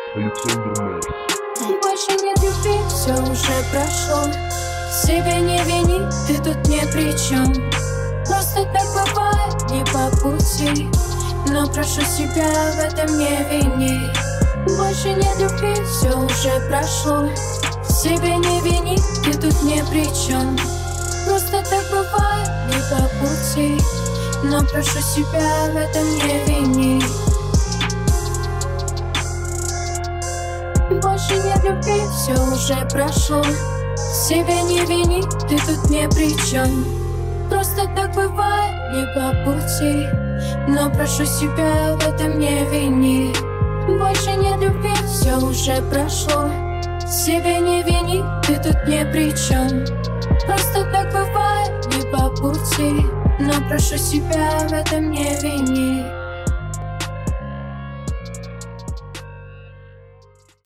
Александр Марс. Больше нет любви, все уже прошло. Себя не вини, ты тут ни при чем. Просто так бывает не по пути, но прошу себя в этом не вини. Больше нет любви, все уже прошло. Себя не вини, ты тут ни при чем. Просто так бывает не по пути, но прошу себя в этом не вини. Больше нет любви, все уже прошло. Себя не вини, ты тут ни при чем. Просто так бывает не по пути, но прошу себя в этом не вини. Больше нет любви, все уже прошло. Себя не вини, ты тут ни при чем. Просто так бывает не по пути, но прошу себя в этом не вини.